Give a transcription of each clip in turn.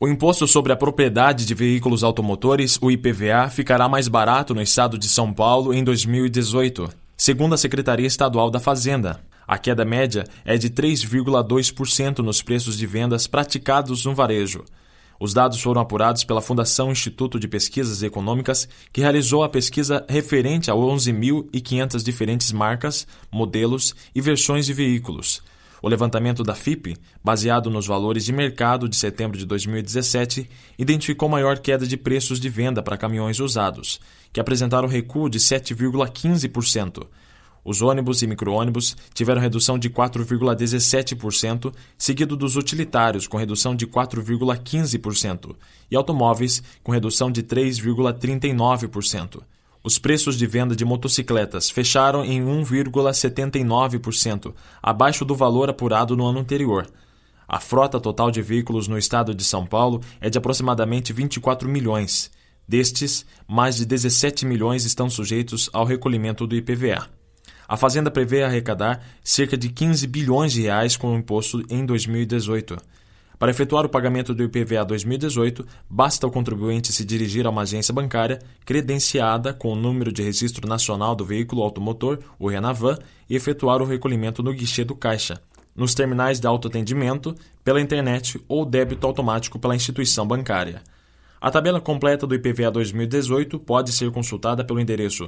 O Imposto sobre a Propriedade de Veículos Automotores, o IPVA, ficará mais barato no estado de São Paulo em 2018, segundo a Secretaria Estadual da Fazenda. A queda média é de 3,2% nos preços de vendas praticados no varejo. Os dados foram apurados pela Fundação Instituto de Pesquisas Econômicas, que realizou a pesquisa referente a 11.500 diferentes marcas, modelos e versões de veículos. O levantamento da FIPE, baseado nos valores de mercado de setembro de 2017, identificou maior queda de preços de venda para caminhões usados, que apresentaram recuo de 7,15%. Os ônibus e micro-ônibus tiveram redução de 4,17%, seguido dos utilitários, com redução de 4,15%, e automóveis, com redução de 3,39%. Os preços de venda de motocicletas fecharam em 1,79%, abaixo do valor apurado no ano anterior. A frota total de veículos no estado de São Paulo é de aproximadamente 24 milhões. Destes, mais de 17 milhões estão sujeitos ao recolhimento do IPVA. A Fazenda prevê arrecadar cerca de 15 bilhões de reais com o imposto em 2018. Para efetuar o pagamento do IPVA 2018, basta o contribuinte se dirigir a uma agência bancária credenciada com o número de registro nacional do veículo automotor, o RENAVAN, e efetuar o recolhimento no guichê do Caixa, nos terminais de autoatendimento, pela internet ou débito automático pela instituição bancária. A tabela completa do IPVA 2018 pode ser consultada pelo endereço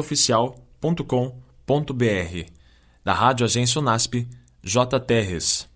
www.imprensaoficial.com.br. Da Rádio Agência Unasp, J. Terres.